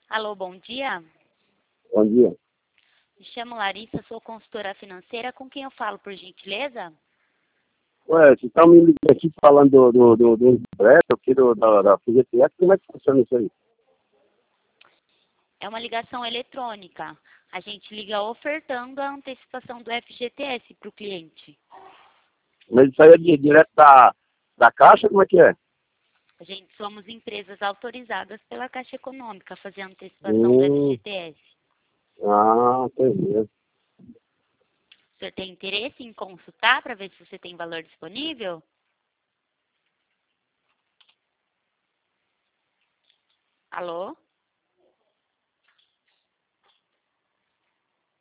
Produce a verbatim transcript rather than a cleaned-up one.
Alô, bom dia. Bom dia. Me chamo Larissa, sou consultora financeira. Com quem eu falo, por gentileza? Ué, vocês estão me ligando aqui falando do, do, do, do empréstimo aqui do, da, da F G T S, como é que funciona isso aí? É uma ligação eletrônica. A gente liga ofertando a antecipação do F G T S para o cliente. Mas isso aí é de- direto da, da Caixa, como é que é? A gente somos empresas autorizadas pela Caixa Econômica a fazer a antecipação do Hum, F G T S. ah, entendi. O senhor tem interesse em consultar para ver se você tem valor disponível? Alô?